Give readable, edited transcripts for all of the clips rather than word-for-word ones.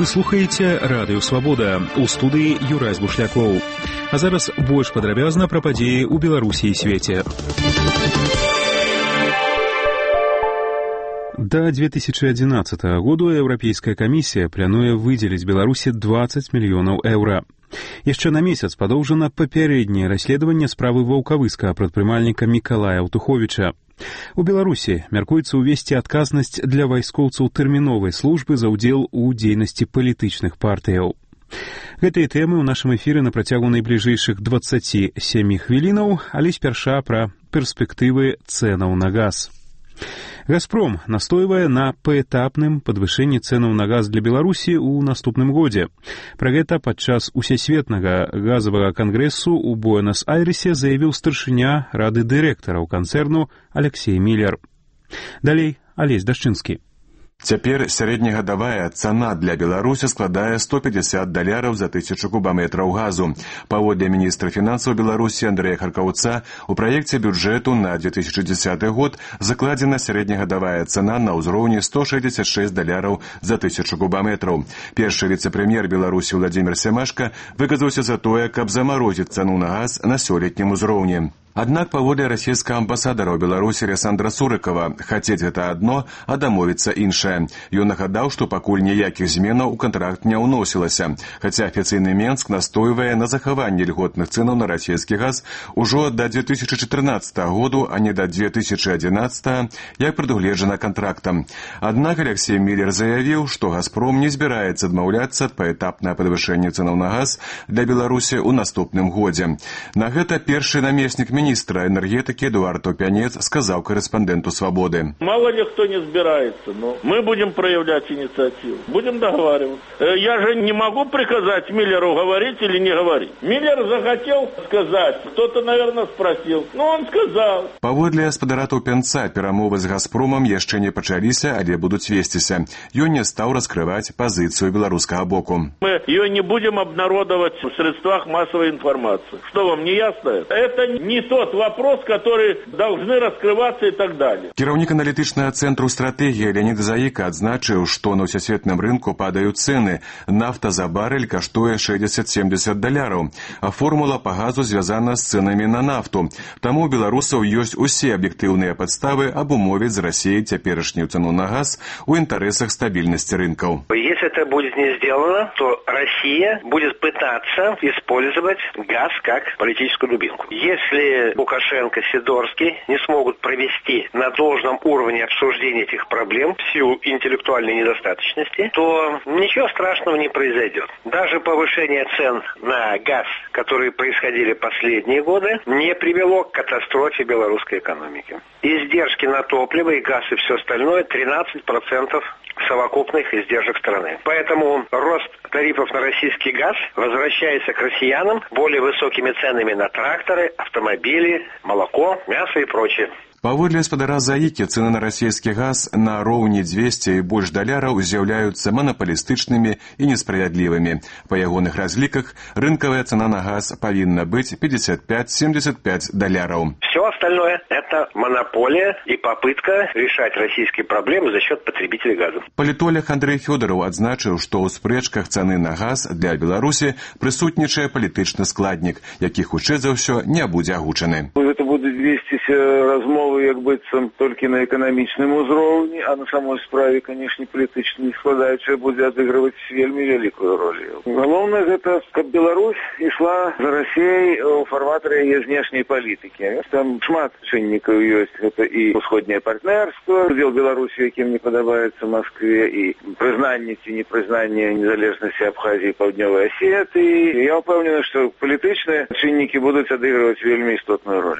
Вы слухаеце Радыё Свабода. У студыі Юрай Бушлякоў. А зараз больш падрабязна пра падзеі ў Беларусі і свеце. До 2011 году Еўрапейская камісія плануе выдзеліць Беларусі 20 мільёнаў еўра. Яшчэ на месяц падоўжана папярэдняе расследаванне справы ваўкавыскага прадпрымальніка Мікалая Аўтуховіча. У Беларусі мяркуецца ўвесці адказнасць для вайскоўцаў тэрміновай службы за ўдзел у дзейнасці палітычных партыяў. Гэтыя тэмы ў нашым эфіры на працягу найбліжэйшых 27 хвілінаў, але спярша пра перспектывы цэнаў на газ. «Газпром» настойвае на паэтапным падвышэнні цэнаў на газ для Беларусі ў наступным годзе. Пра гэта падчас усесветнага газавага кангрэсу ў Буэнас-Айрэсе заявіў старшыня рады дырэктараў канцэрну Алексей Міллер. Далей Алесь Дашчынскі. Цяпер сярэднегадавая цана для Беларусі складае $150 за 1000 кубаметраў газу. Паводле міністра фінансаў Беларусі Андрэя Харкаўца, у праекце бюджэту на 2010 год закладзена сярэднегадавая цана на ўзроўні $166 за 1000 кубаметраў. Першы віцэ-прэм'ер Беларусі Владзімір Сямашка выказаўся за тое, каб замарозіць цану на газ на сёлетнім узроўні. Аднак паводле расійскага амбасадара ў Беларусі Александра Сурыкова, хацець гэта адно, а дамовіцца іншае. Ён нагадаў, што пакуль ніякіх зменаў у кантракт не ўносілася, хаця афіцыйны Менск настойвае на захаванні льготных цэнаў на расійскі газ ужо да 2014 году, а не да 2011, як прадугледжана кантрактам. Аднак Алексей Міллер заявіў, што «Газпром» не збіраецца адмаўляцца ад паэтапнае падвышэння цэнаў на газ для Беларусі ў наступным годзе. На гэта першы намеснік министра энергетики Эдуард Топянец сказал корреспонденту «Свободы». Мало ли кто не разбирается, но мы будем проявлять инициативу, будем договариваться. Я же не могу приказать Миллеру говорить или не говорить. Миллер захотел сказать, кто-то, наверное, спросил, он сказал. Паводле гаспадара Топянца перамовы з «Газпромом» яшчэ не пачаліся, але будуць весціся. Ён не стаў раскрываць пазіцыю беларускага боку. Мы ее не будем обнародовать в средствах массовой информации. Что вам не ясно? Это не тот вопрос, который должны раскрываться и так далее. Кіраўнік аналітычнага цэнтру стратэгіі Леонід Заіка адзначыў, што на ўсесветным рынку падаюць цэны. Нафта за барель каштуе $60-70, а формула па газу звязана з цэнамі на нафту. Таму у беларусаў ёсць усе аб'ектыўныя падставы абумовіць з Расіяй цяперашнюю цэну на газ у інтарэсах стабільнасці рынкаў. Если это будет не сделано, то Россия будет пытаться использовать газ как политическую дубинку. Если Лукашенко, Сидорский не смогут провести на должном уровне обсуждения этих проблем в силу интеллектуальной недостаточности, то ничего страшного не произойдет. Даже повышение цен на газ, которые происходили последние годы, не привело к катастрофе белорусской экономики. Издержки на топливо и газ и все остальное 13% совокупных издержек страны. Поэтому рост тарифов на российский газ возвращается к россиянам более высокими ценами на тракторы, автомобили, молоко, мясо и прочее. Паводле гаспадара Заікі, цены на расійскі газ на роўні 200 і больш даляраў з'яўляюцца манапалістычнымі і несправядлівымі. Па ягоных разліках, рынкавая цена на газ павінна быць $55-75. Все остальное – это монополия и попытка решать российские проблемы за счет потребителей газа. Палітолог Андрей Фёдоров адзначыў, што ў спрэчках цаны на газ для Беларусі прысутнічае палітычны складнік, які хутчэй за ўсё не будзе агучаны. Гэта будуць весціся размовы як быццам толькі на эканамічным узроўні, а на самой справе, канешне, палітычная складаючая будзе адыгрываць вельмі вялікую ролю. Галоўнае гэта, каб Беларусь ішла за Расіяй у фарватары яе знешняй палітыкі. Там шмат чыннікаў ёсць. Гэта і ўсходняе партнерства, удзел Беларусі, якім не падабаецца Маскве, і прызнанне ці непрызнанне незалежнасці Абхазіі і Паўднёвай Асетыі. Я ўпэўнены, што палітычныя чыннікі будуць адыгрываць вельмі істотную роль.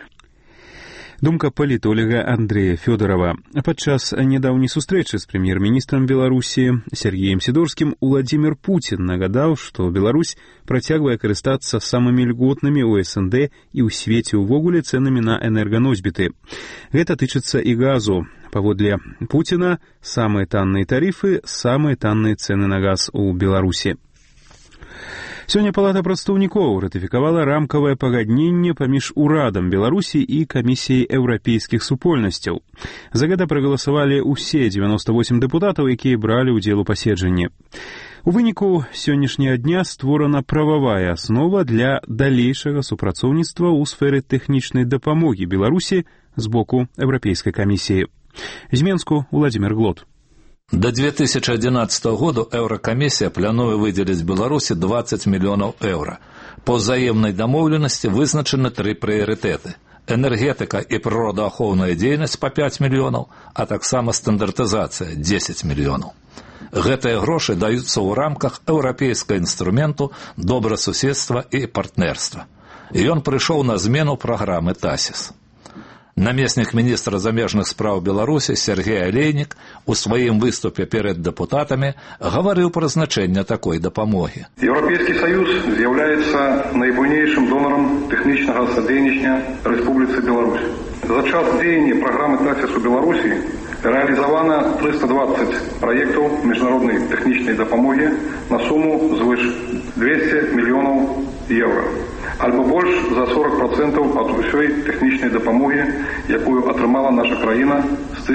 Думка палітолага Андрэя Фёдорова. Падчас нядаўняй сустрэчы з прэм'ер-міністрам Беларусі Сергеем Сідорскім Уладзімір Пуцін нагадаў, што Беларусь працягвае карыстацца самымі льготнымі ў СНД і ў свеце ўвогуле цэнамі на энерганосьбіты. Гэта тычыцца і газу. Паводле Пуціна, самыя танныя тарыфы, самыя танныя цэны на газ у Беларусі. Сёння Палата прадстаўнікоў ратыфікавала рамкавае пагадненне паміж урадам Беларусі і камісіяй еўрапейскіх супольнасцяў. За гэта прагаласавалі ўсе 98 дэпутатаў, якія бралі ўдзел у паседжанні. У выніку сённяшняга дня створана прававая аснова для далейшага супрацоўніцтва ў сферы тэхнічнай дапамогі Беларусі з боку Еўрапейскай камісіі. З Менску Владимир Глот. До 2011 года Еврокомиссия плануе выделить Беларуси 20 миллионов евро. По взаимной домовленности вызначены 3 приоритеты. Энергетика и природоохоўная деятельность по 5 миллионов, а так само стандартизация 10 миллионов. Гэтыя грошы даюцца ў рамках еўрапейскага інструменту добрасуседства і партнерства. І ён прыйшоў на змену праграмы ТАСІС. Намеснік міністра замежных спраў Беларусі Сергей Олейнік у сваім выступе перед дэпутатамі гаварыў пра значэнне такой дапамогі. Еўрапейскі Саюз з'яўляецца найбуйнейшым донарам тэхнічнага садзейнічання Рэспубліцы Беларусь. За час дзеяння праграмы ТАСІС у Беларусі реализовано 320 проектов международной технической допомоги на сумму звыш 200 миллионов евро. Альбо больше за 40% от усей технічнай дапамогі, якую атрымала наша краіна з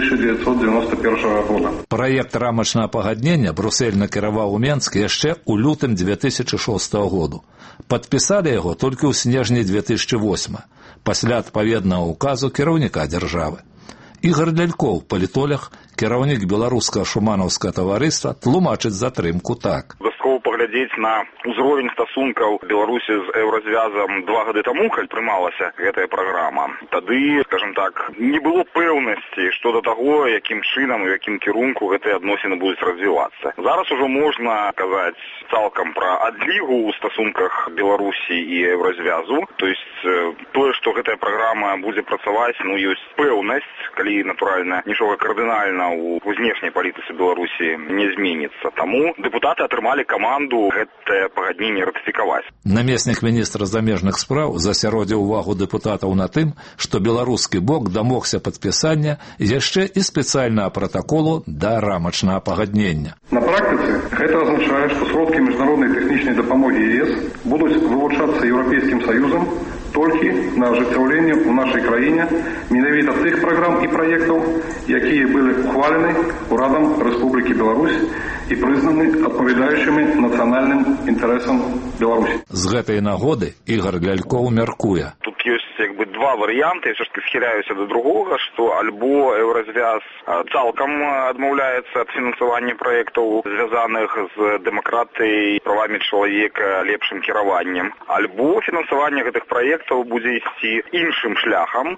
1991 года. Праект рамачнага пагаднення Брюссель накіраваў у Менск яшчэ ў лютым 2006 году. Падпісалі яго толькі ў снежні 2008, пасля адпаведнага указу кіраўніка дзяржавы. Ігор Лялькоў, палітолог, кіраўнік беларускага шуманаўскага таварыства, тлумачыць затрымку так. Паглядзець на ўзровень стасункаў Беларусі з Еўразвязам 2 гады таму, калі прымалася гэтая праграма. Тады, скажем так, не было пэўнасці што да таго, якім чынам і якім кірунку гэтыя адносіны будуць развівацца. Зараз ужо можна казаць цалкам пра адлігу ў стасунках Беларусі і Еўразвязу. То есть тое, што гэтая праграма будзе працаваць, ёсць пэўнасць, калі, натуральна, нічога кардынальна ў знешняй палітыцы Беларусі не зменіцца. Таму дэпутаты атрымалі каманду гэтае пагадненне ратыфікаваць. Намеснік міністра замежных спраў засяродзіў увагу дэпутатаў на тым, што беларускі бок дамогся падпісання яшчэ і спецыяльнага пратаколу да рамачнага пагаднення. На практыцы гэта азначае, што сродкі міжнароднай тэхнічнай дапамогі ЕС будуць вылучацца Еўрапейскім Саюзам толькі на ажыццяўленне ў нашай краіне менавіта тых праграм і праектаў, якія былі ухвалены урадам Рэспублікі Беларусь і прызнаны адпавядаючымі нацыянальным інтарэсам Беларусі. З гэтай нагоды Ігор Лялькоў мяркуе. Тут ёсць два варыянты, я все ж таки схіляюся до другога, што альбо Еўразвяз цалкам адмаўляецца ад фінансавання праектаў, звязаных з дэмакратыяй, правамі чалавека, лепшым кіраваннем, альбо фінансаванне гэтых праектаў будзе ісці іншым шляхам.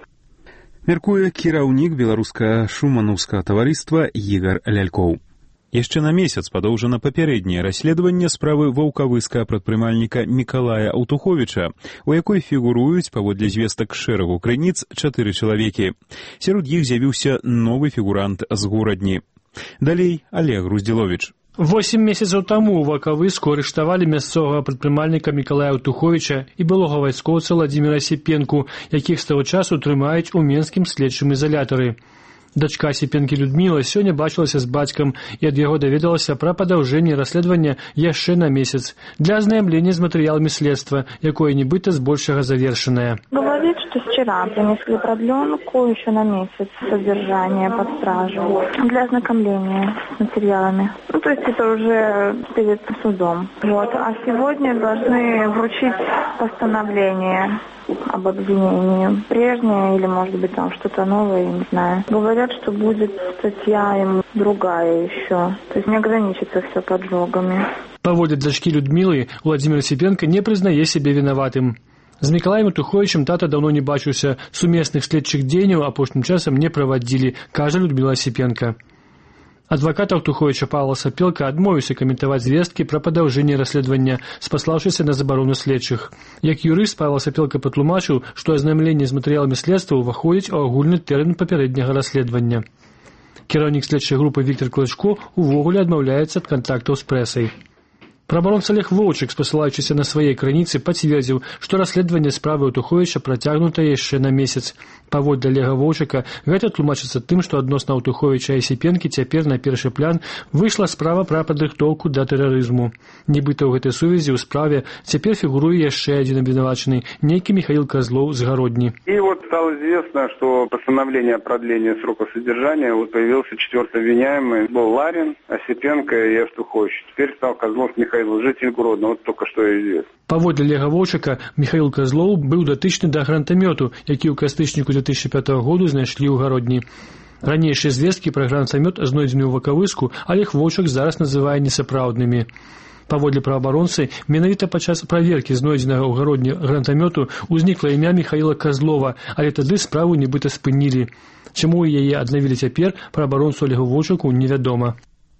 Мяркуе кіраўнік беларускага шуманаўскага таварыства Ігор Лялькоў. Яшчэ на месяц падоўжана папярэдняе расследаванне справы ваўкавыскага прадпрымальніка Мікалая Аўтуховіча, у якой фігуруюць, паводле звестак шэрагу крыніц, 4 чалавекі. Сярод іх з'явіўся новы фігурант з горадні. Далей Олег Груздзіловіч. 8 месяцаў таму ў Ваўкавыску арыштавалі мясцовага прадпрымальніка Мікалая Аўтуховіча і былога вайскоўца Владзіміра Сіпенку, якіх з таго часу трымаюць у менскім следчым ізалятары. Дачка Сіпенкі Людміла сёння бачылася з бацькам і ад яго даведалася пра падаўжэнне расследавання яшчэ на месяц для азнаямлення з матэрыяламі следства, якое нібыта збольшага завершанае. Говорит, что вчера принесли продленку еще на месяц содержания под стражу для ознакомления с материалами. То есть это уже перед судом. А сегодня должны вручить постановление об обвинении. Прежнее или, может быть, там что-то новое, я не знаю. Говорят, что будет статья им другая еще. То есть не ограничится все поджогами. Паводле дачкі Людмілы, Владзімір Сіпенка не прызнае сябе вінаватым. З Мікалаем Аўтуховічам тата даўно не бачыўся, сумесных следчых дзеянняў апошнім часам не правадзілі, кажа Людміла Сіпенка. Адвакат Аўтуховіча Павла Сапелка адмовіўся каментаваць звесткі пра падаўжэнне расследавання, спаслаўшыся на забарону следчых. Як юрыст Павла Сапелка патлумачыў, што азнаямленне з матэрыяламі следства ўваходзіць у агульны тэрмін папярэдняга расследавання. Кіраўнік следчай групы Віктор Клычко увогуле адмаўляецца ад кантактаў з прэсай. Праваабаронца Олег Воўчык, спасылаючыся на свае крыніцы, пацвердзіў, што расследаванне справы Аўтуховіча працягнута яшчэ на месяц. Паводле Олега Воўчыка, гэта тлумачыцца тым, што адносна Аўтуховіча і Асіпенкі цяпер на першы план выйшла справа пра падрыхтоўку да тэрарызму. Нібыта ў гэтай сувязі ў справе цяпер фігуруе яшчэ адзін абвінавачаны, нейкі Михаил Козлов з Гародні. И вот стало известно, что постановление о продлении срока содержания появился четвертый обвиняемый, был Ларин, Осипенко и Аўтухович. Теперь стал Козлов Михаил, житель Гродно, вот только что известно. Паводле Олега Воўчыка, Михаил Козлов быў датычны да гранатамёту, які ў кастрычніку 2005 году знайшлі ў Гародні. Ранейшыя звесткі пра гранатамёт знойдзены ў Вакавыску, Олег Воўчык зараз называе несапраўднымі. Паводле праваабаронцы, менавіта падчас праверкі знойдзенага ў Гародні гранатамёту ўзнікла імя Михаила Козлова, але тады справу нібыта спынілі. Чаму яе аднавілі цяпер, праваабаронцу Олегу Воўчыку невядома.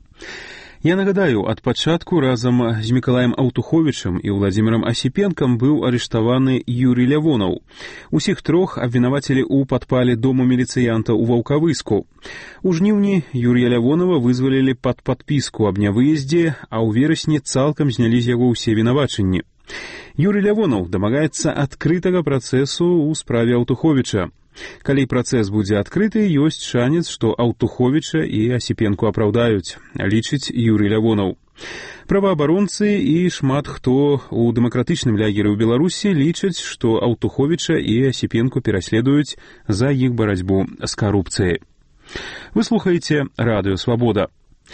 Я нагадаю, ад пачатку разам з Мікалаем Аўтуховічам і Владзімірам Асіпенкам быў арыштаваны Юрий Лявонаў. Усіх трох абвінавацілі ў падпале дому міліцыянта ў Ваўкавыску. У жніўні Юрія Лявонава вызвалілі пад падпіску аб нявыездзе, а ў верасні цалкам знялі з яго ўсе вінавачанні. Юрий Лявонаў дамагаецца адкрытага працэсу ў справе Аўтуховіча. Калі працэс будзе адкрыты, ёсць шанец, што Аўтуховіча і Асіпенку апраўдаюць, лічыць Юрий Лявонаў. Праваабаронцы і шмат хто ў дэмакратычным лягеры ў Беларусі лічаць, што Аўтуховіча і Асіпенку пераследуюць за іх барацьбу з карупцыяй. Вы слухаеце Радыё Свабода.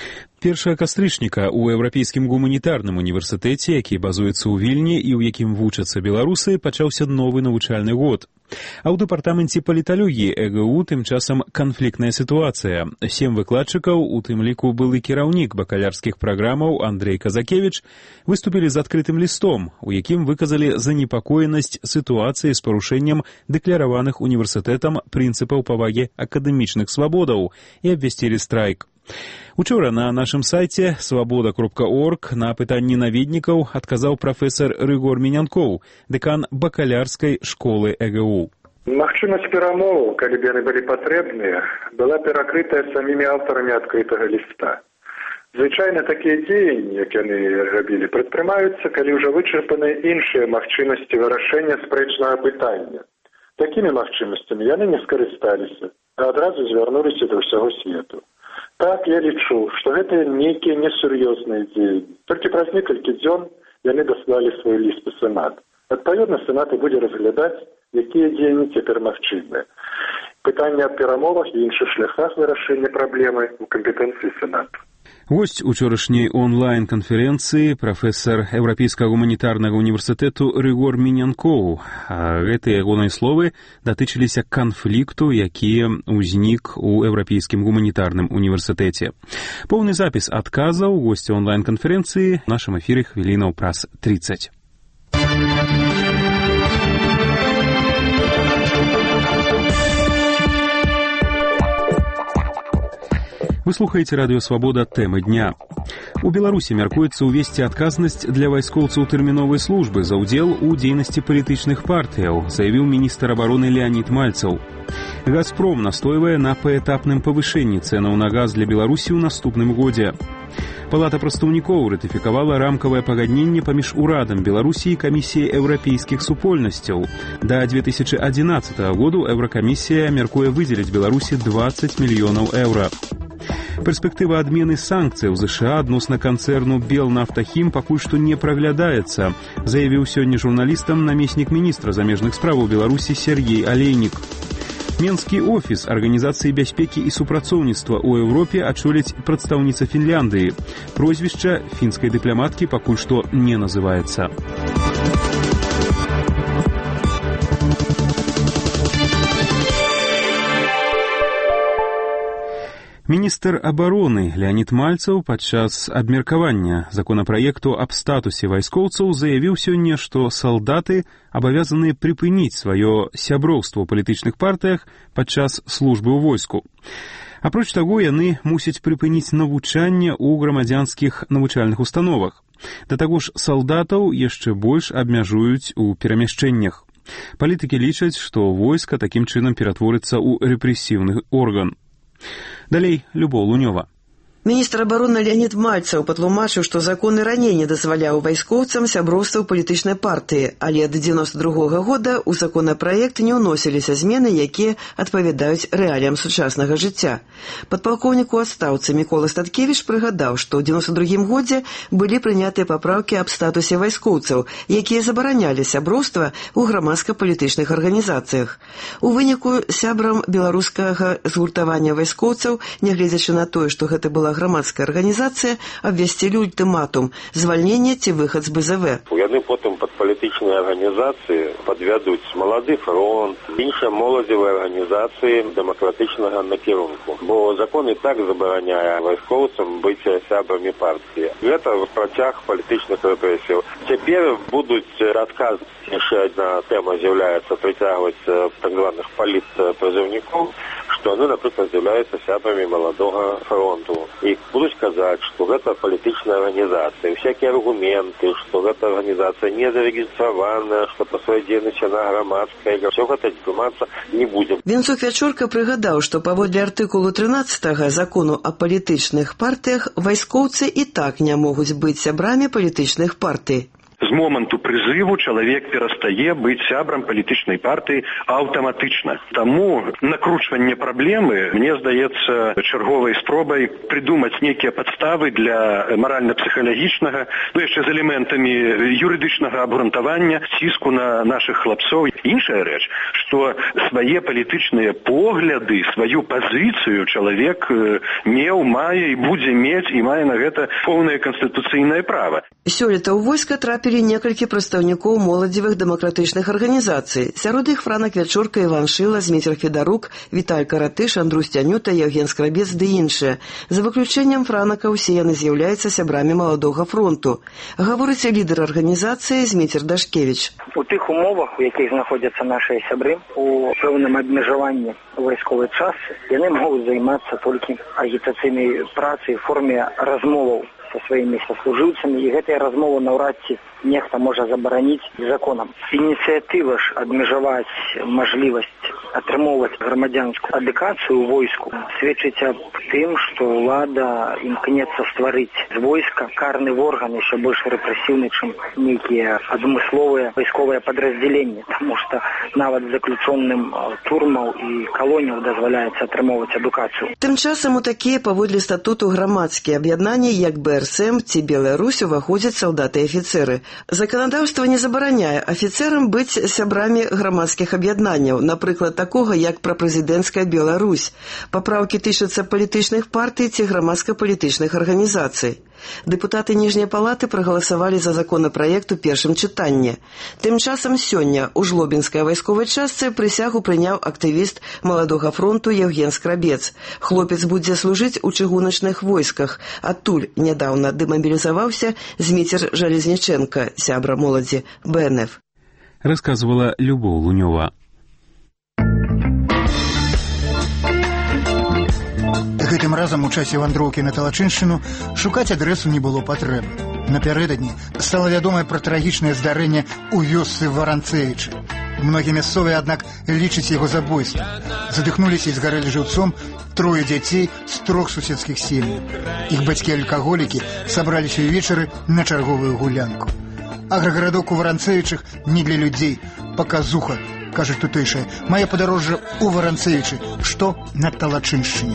1 кастрычніка ў Еўрапейскім гуманітарным універсітэце, які базуецца ў Вільні і ў якім вучацца беларусы, пачаўся новы навучальны год. А ў дэпартаменце паліталогіі ЭГУ тым часам канфліктная сітуацыя. 7 выкладчыкаў, у тым ліку былы кіраўнік бакалярскіх праграмаў Андрей Казакевіч, выступілі з адкрытым лістом, у якім выказалі занепакоенасць сітуацыі з парушэннем дэкляраваных універсітэтам прынцыпаў павагі акадэмічных свабодаў і абвясцілі страйк. Учора на нашым сайце свабода.орг на пытанні наведнікаў адказаў прафесар Рыгор Мінянкоў, дэкан бакалярскай школы ЭГУ. Магчымасць перамоваў, калі б яны былі патрэбныя, была перакрытая самімі аўтарамі адкрытага ліста. Звычайна такія дзеянні, як яны рабілі, прадпрымаюцца, калі ўжо вычарпаны іншыя магчымасці вырашэння спрэчнага пытання. Такімі магчымасцямі яны не скарысталіся, а адразу звярнуліся да ўсяго свету. Так, я лічу, што гэта нейкія несур'ёзныя дзеянні. Толькі праз некалькі дзён яны даслалі свой ліст у Сенат. Адпаведна, Сенат і будзе разглядаць, якія дзеянні цяпер магчымыя. Пытанне аб перамовах і іншых шляхах вырашэння праблемы ў кампетэнцыі Сенату. Госць учорашняй онлайн-канферэнцыі прафесар Еўрапейскага гуманітарнага універсітэту Рыгор Мінянкоў. Гэтыя ягоныя словы датычыліся канфлікту, які ўзнік у Еўрапейскім гуманітарным універсітэце. Поўны запіс адказаў госця онлайн-канферэнцыі ў нашым эфіры хвілінаў праз 30. Вы слухаеце Радыё Свабода, тэмы дня. У Беларусі мяркуецца ўвесці адказнасць для вайскоўцаў тэрміновай службы за ўдзел у дзейнасці палітычных партыяў, заявіў міністр абароны Леанід Мальцаў. «Газпром» настойвае на паэтапным павышэнні цэнаў на газ для Беларусі ў наступным годзе. Палата прадстаўнікоў ратыфікавала рамкавае пагадненне паміж урадам Беларусі і камісіяй еўрапейскіх супольнасцяў. Да 2011 году Еўракамісія мяркуе выдзеліць Беларусі 20 мільёнаў еўра. Перспектыва адмены санкцыяў ЗША адносна канцэрну «Белнафтахім» пакуль што не праглядаецца, заявіў сёння журналістам намеснік міністра замежных справаў Беларусі Сергей Алейнік. Менскі офіс Арганізацыі бяспекі і супрацоўніцтва ў Еўропе ачоліць прадстаўніца Фінляндыі. Прозвішча фінскай дыпламаткі пакуль што не называецца. Міністр абароны Леанід Мальцаў падчас абмеркавання законапраекту аб статусе вайскоўцаў заявіў сёння, што салдаты абавязаны прыпыніць сваё сяброўства ў палітычных партыях падчас службы ў войску. Апроч таго, яны мусяць прыпыніць навучанне ў грамадзянскіх навучальных установах. Да таго ж салдатаў яшчэ больш абмяжуюць у перамяшчэннях. Палітыкі лічаць, што войска такім чынам ператворыцца ў рэпрэсіўны орган. Далей Любоў Лунёва. Міністр абароны Леонид Мальцаў патлумачыў, што закон і раней не дазваляў вайскоўцам сяброўства ў палітычнай партыі, але да 92-го года ў законапраект не ўносіліся змены, якія адпавядаюць рэаліям сучаснага жыцця. Падпалкоўнік у адстаўцы Мікола Статкевіч прыгадаў, што ў 92-м годзе былі прынятыя папраўкі аб статусе вайскоўцаў, якія забаранялі сяброўства ў грамадска-палітычных арганізацыях. У выніку сябрам беларускага згуртавання вайскоўцаў, нягледзячы на тое, што гэта была грамадская арганізацыя, абвясцілі ультыматум – звальнення ці выхад з БЗВ. Яны потым пад палітычныя арганізацыі падвядуць Малады фронт, іншыя моладзевыя арганізацыі дэмакратычнага накірунку. Бо закон і так забараняе вайскоўцам быць сябрамі партыі. Гэта працяг палітычных рэпрэсіяў. Цяпер будуць адказваць. Яшчэ адна тэма з'яўляецца прыцягваць так званых палітпрызыўнікоў, што яны, напрыклад, з'яўляюцца сябрамі Маладога фронту. І будуць казаць, што гэта палітычная арганізацыя. Всякія аргументы, што гэта арганізацыя не зарэгістраваная, што па сваёй дзейнасці яна грамадская. Усё гэта здымацца не будзе. Венцук Вячорка прыгадаў, што паводле артыкулу 13 закону о палітычных партыях вайскоўцы і так не могуць быць сябрамі палітычных партый. З моманту прызыву чалавек перастае быць сябрам палітычнай партыі аўтаматычна. Таму накручванне праблемы, мне здаецца, чарговай спробай прыдумаць нейкія падставы для маральна-псіхалагічнага, яшчэ з элементамі юрыдычнага абгрунтавання, ціску на нашых хлапцоў. Іншая рэч, што свае палітычныя погляды, сваю пазіцыю чалавек меў, мае і будзе мець, і мае на гэта поўнае канстытуцыйнае права. Сёлета ў войска трапілі некалькі прадстаўнікоў моладзевых дэмакратычных арганізацый. Сярод іх Франак Вячорка, Іван Шыла, Зміцер Федарук, Віталь Каратыш, Андрусь Тянюта, Евген Скрабец ды іншыя. За выключэннем Франака ўсе яны з'яўляюцца сябрамі Маладога фронту. Гаворыць лідар арганізацыі Зміцер Дашкевіч. У тых умовах, у якіх знаходзяцца нашыя сябры, у пэўным абмежаванні вайсковай частцы, яны могуць займацца толькі агітацыйнай працай у форме размоваў со сваімі саслужыўцамі, і гэтая размова наўрад ці нехта можа забараніць законам. Ініцыятыва ж абмежаваць мажлівасць атрымоўваць грамадзянскую адукацыю ў войску сведчыць аб тым, што ўлада імкнецца стварыць з войска карны орган яшчэ больш рэпрэсіўны, чым нейкія адмысловыя вайсковыя падраздзяленні, таму што нават заключоным турмаў і калоніяў дазваляецца атрымоўваць адукацыю. Тым часам у такія паводле статуту грамадскія аб'яднанні, як БРСМ ці Беларусь, уваходзяць салдаты і афіцэры. Заканадаўства не забараняе афіцэрам быць сябрамі грамадскіх аб'яднанняў, напрыклад, такога, як прапрэзідэнцкая Беларусь. Папраўкі тычацца палітычных партый ці грамадска-палітычных арганізацый. Дэпутаты Ніжняй палаты прагаласавалі за законапраект у першым чытанні. Тым часам сёння ў жлобінскай вайсковай частцы прысягу прыняў актывіст Маладога фронту Евген Скрабец. Хлопец будзе служыць у чыгуначных войсках. Адтуль нядаўна дэмабілізаваўся Зміцер Жалезніченка, сябра моладзі БНФ. Расказвала Любоў Лунёва. Гэтым разам у часе вандроўкі на Талачыншчыну шукаць адрэсу не было патрэбы. Напярэдадні стала вядомае пра трагічнае здарэнне ў вёсцы Варанцэвічы. Многія мясцовыя, аднак, лічаць яго забойствам. Задыхнуліся і згарэлі жыўцом 3 дзяцей з 3 суседскіх сем'яў. Іх бацькі-алкаголікі сабраліся ўвечары на чарговую гулянку. Аграгарадок у Варанцэвічах не для людзей, паказуха, кажуць тутэйшыя. Мае падарожжа ў Варанцэвічы, што на Талачыншчыне.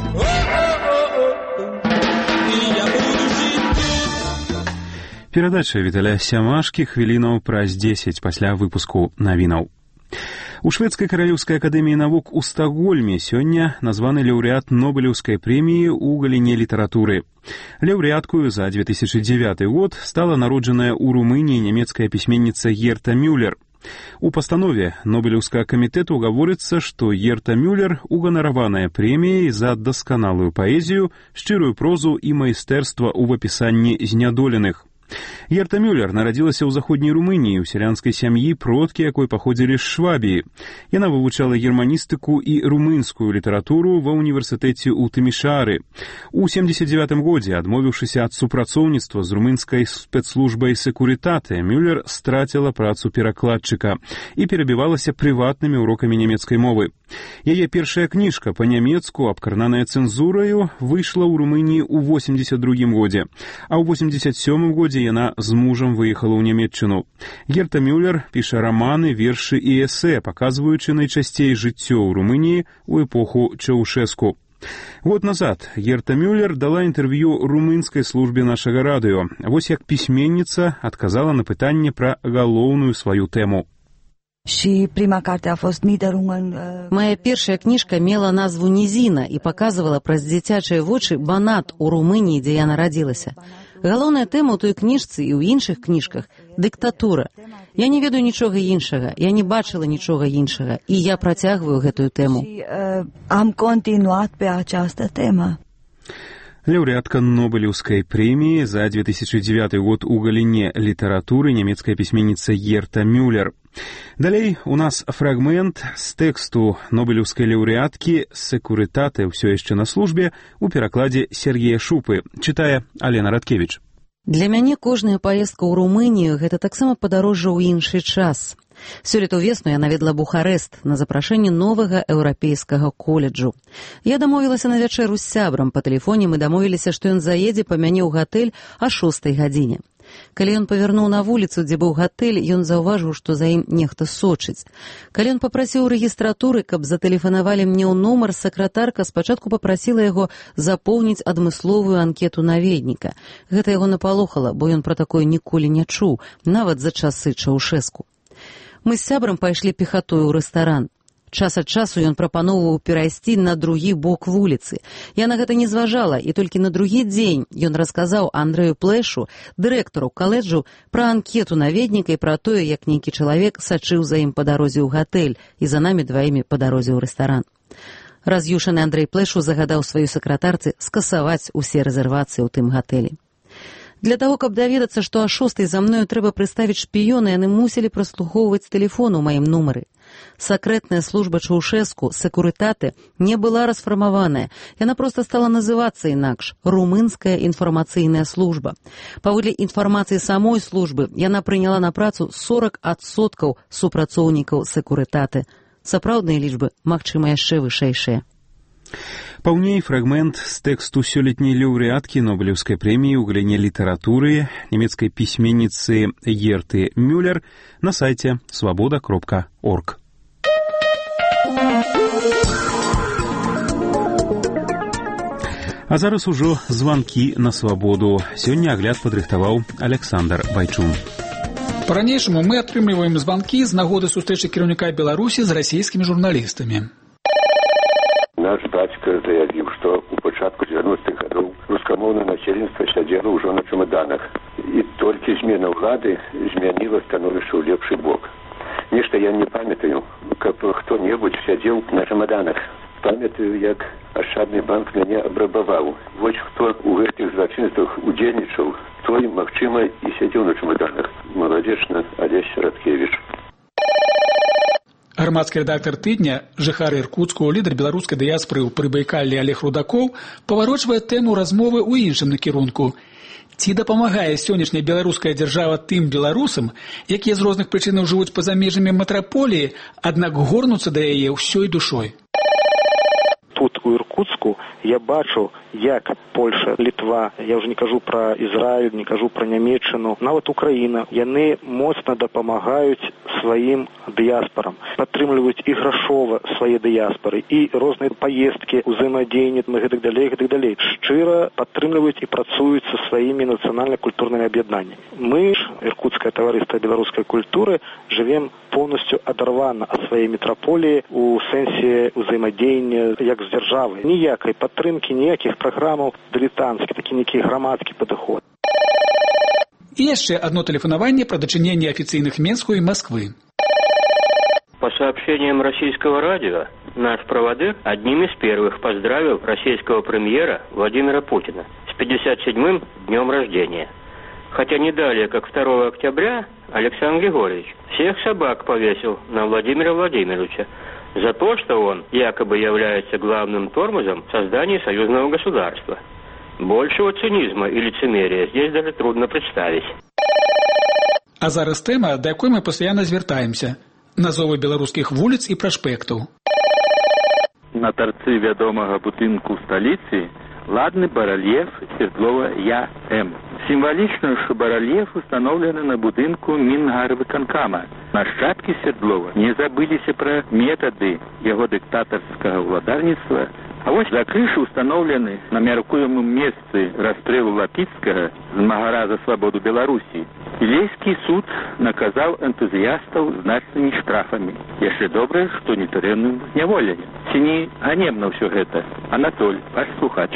Перадача Віталя Сямашкі хвілінаў праз 10 пасля выпуску навінаў. У шведскай каралеўскай акадэміі навук у Стакгольме сёння названы лаўрэат Нобелеўскай прэміі ў галіне літаратуры. Лаўрэаткою за 2009 год стала народжаная ў Румыніі нямецкая пісьменніца Герта Мюллер. У пастанове Нобелеўскага камітэту гаворыцца, што Герта Мюллер уганараваная прэміяй за дасканалую паэзію, шчырую прозу і майстэрства ў апісанні знядоленых. Герта Мюллер нарадзілася ў заходняй Румыніі ў сялянскай сям'і, продкі якой паходзілі з Швабіі. Яна вывучала германістыку і румынскую літаратуру ва ўніверсітэце ў Тымішаары. У 79 годзе, адмовіўшыся ад супрацоўніцтва з румынскай спецслужбай Секуритате, Мюллер страціла працу перакладчыка і перабівалася прыватнымі урокамі нямецкай мовы. Яе першая кніжка па-нямецку, абкарнаная цэнзураю, выйшла ў Румыніі ў 82 годзе, а ў 87 годзе яна з мужам выехала ў Нямецчыну. Герта Мюллер піша раманы, вершы і эсэ, паказваючы найчасцей жыццё ў Румыніі ў эпоху Чаўшэску. Год назад Герта Мюллер дала інтэрв'ю румынскай службе нашага радыё. Вось як пісьменніца адказала на пытанне пра галоўную сваю тэму. Моя першая кніжка мела назву «Нізіна» і паказвала праз дзіцячыя вочы банат у Румыніі, дзе я нарадзілася. Галоўная тэма ў той кніжцы і ў іншых кніжках – дыктатура. Я не ведаю нічога іншага, я не бачыла нічога іншага, і я працягваю гэтую тэму. Лаўрэатка Нобелеўскай прэміі за 2009 год у галіне літаратуры нямецкая пісьменніца Герта Мюллер. Далей у нас фрагмент з тэксту Нобелеўскай лаўрэаткі «Секуритате ўсё яшчэ на службе» у перакладзе Сергея Шупы. Чытае Алена Радкевіч. Для мяне кожная паездка ў Румынію – гэта таксама падарожжа ў іншы час. Сёлета ўвесну я наведала Бухарэст на запрашэнне новага еўрапейскага коледжу. Я дамовілася на вячэру з сябрам па тэлефоне, мы дамовіліся, што ён заедзе па мяне ў гатэль о 6 гадзіне. Калі ён павярнуў на вуліцу, дзе быў гатэль, ён заўважыў, што за ім нехта сочыць. Калі ён папрасіў рэгістратуры, каб затэлефанавалі мне ў нумар, сакратарка спачатку папрасіла яго запоўніць адмысловую анкету наведніка. Гэта яго напалохала, бо ён пра такое ніколі не чуў, нават за часы Чаўшэску. Мы з сябрам пайшлі пехатою ў рэстаран. Час ад часу ён прапаноўваў перайсці на другі бок вуліцы. Я на гэта не зважала, і толькі на другі дзень ён расказаў Андрэю Плэшу, дырэктару каледжу, пра анкету наведніка і пра тое, як нейкі чалавек сачыў за ім па дарозе ў гатэль і за намі дваімі па дарозе ў рэстаран. Раз'юшаны Андрэй Плэшу загадаў сваёй сакратарцы скасаваць усе рэзервацыі ў тым гатэлі. Для таго, каб даведацца, што о 6 за мною трэба прыставіць шпіёна, яны мусілі праслухоўваць тэлефон у маім нумары. Сакрэтная служба Чаўшэску, Секуритате, не была расфармаваная. Яна проста стала называцца інакш – румынская інфармацыйная служба. Паводле інфармацыі самой службы, яна прыняла на працу 40% супрацоўнікаў Секуритате. Сапраўдныя лічбы, магчыма, яшчэ вышэйшыя. Паўней фрагмент з тэксту сёлетняй лаўрэаткі Нобелеўскай прэміі ў галіне літаратуры нямецкай пісьменніцы Герты Мюллер на сайце свабода.орг. А зараз ужо званкі на свабоду. Сёння агляд падрыхтаваў Александр Байчун. Па-ранейшаму мы атрымліваем званкі з нагоды сустрэчы кіраўніка Беларусі з расійскімі журналістамі. Наш бацька заявіў, што ў пачатку 90-х гадоў рускамоўнае насельніцтва сядзела ўжо на чамаданах. І толькі змена ўлады змяніла становішча ў лепшы бок. Нешта я не памятаю, каб хто-небудзь сядзеў на чамаданах. Памятаю, як Ашчадны банк мяне абрабаваў. Вось хто ў гэтых злачынствах удзельнічаў, той, магчыма, і сядзеў на чамаданах. Маладзечна, Алесь Радкевіч. Грамадскі рэдактар тыдня, жыхар Іркуцку, лідар беларускай дыяспоры ў Прыбайкаллі Олег Рудакоў паварочвае тэму размовы ў іншым накірунку. Ці дапамагае сённяшняя беларуская дзяржава тым беларусам, якія з розных прычынаў жывуць па-за межамі метраполіі, аднак горнуцца да яе ўсёй душой? Тут у Іркуцку я бачу, як Польша, Літва, я ўжо не кажу пра Ізраіль, не кажу пра Нямецчыну, нават Украіна, яны моцна дапамагаюць сваім дыяспорам, падтрымліваюць і грашова свае дыяспоры, і розныя паездкі, узаемадзеянні, гэтак далей. Шчыра падтрымліваюць і працуюць са сваімі нацыянальна-культурнымі аб'яднаннямі. Мы ж, Іркутскае таварыства беларускай культуры, жывем полностью адарвана ад сваей метраполіі у сэнсе узаемадзеяння як з дзяржавай. Ніякай падтрымкі, ніякіх праграмаў, дылетанцкі, такі нейкі грамадскі падыход. И еще одно телефонование про дочинение официальных Минска и Москвы. По сообщениям российского радио, наш проводыр одним из первых поздравил российского премьера Владимира Путина с 57-м днем рождения. Хотя не далее, как 2 октября, Александр Григорьевич всех собак повесил на Владимира Владимировича за то, что он якобы является главным тормозом в создании союзного государства. Большего цинизма и лицемерия здесь даже трудно представить. А зараз тэма, да якой мы пастаянна звяртаемся. Назовы беларускіх вуліц і праспектаў. На тарцы вядомага будынку сталіцы ладны барэльеф Свердлова Я.М. Сімвалічна, што барэльеф устаноўлены на будынку Мінгарвыканкама. Нашчадкі Свердлова не забыліся пра метады яго дыктатарскага ўладарніцтва. А вось за крышу установлены на мяркуемым месцы расстрэлу Лапіцкага, змагара за свабоду Беларусі. Вілейскі суд наказаў энтузіястаў значнымі штрафамі. Яшчэ добра, што не турэмным зняволеннем. Ці не ганебна ўсё гэта? Анатоль, ваш слухач.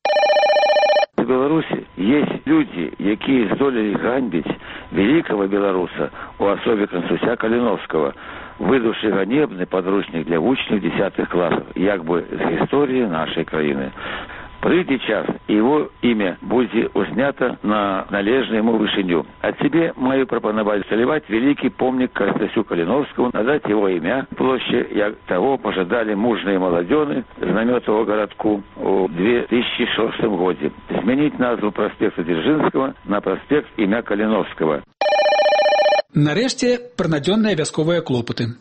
В Беларуси есть люди, якія здолелі ганьбіць великого беларуса у особе Константина Калиновского, выдавший ганебный подручник для вучнів 10 классов, як бы з истории нашей краины. Прыйдзе час, и его имя будет уснято на належную ему вышиню. От себе мою пропоновать соливать великий помник Константину Калиновскому, надать его имя площади, як того пожадали мужные молодёны знаметового городку в 2006 году. Сменить назву проспекта Дзержинского на проспект имя Калиновского. Нарэшце, пранадзённыя вясковыя клопаты.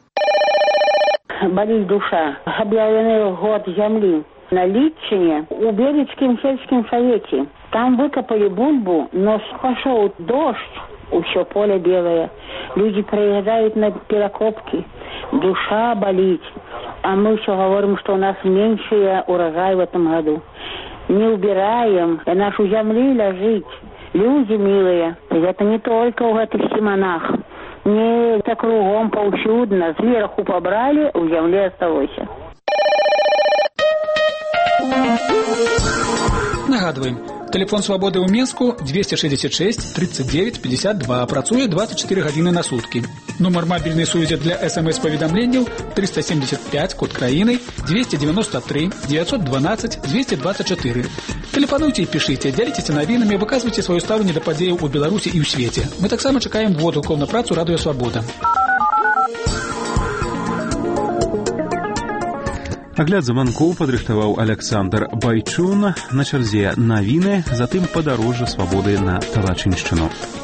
Болит душа. Объявленный год земли. На Литчине, у Белецким сельским совете. Там выкопали бульбу, но пошел дождь, все поле белое. Люди приезжают на перекопки. Душа болит. А мы все говорим, что у нас меньше урожай в этом году. Не убираем, и нашу землю лежит. Люди милые, это не только у этих семенах. Не это кругом повсюдно. Сверху побрали, у земли осталось. Нагадваем, телефон свабоды ў Менску 266 39 52, працуе 24 гадзіны на суткі. Нумар мабільнай сувязі для СМС-паведамленняў 375, код краіны 293 912 224. Тэлефануйце і пішыце, дзяліцеся навінамі, выказвайце сваё стаўленне да падзеяў у Беларусі і ў свеце. Мы таксама чакаем водгукаў на працу Радыё Свабода. Агляд заманкоў падрыхтаваў Александр Байчун. На чарзе навіны, затым падарожжа свабоды на Талачыншчыну.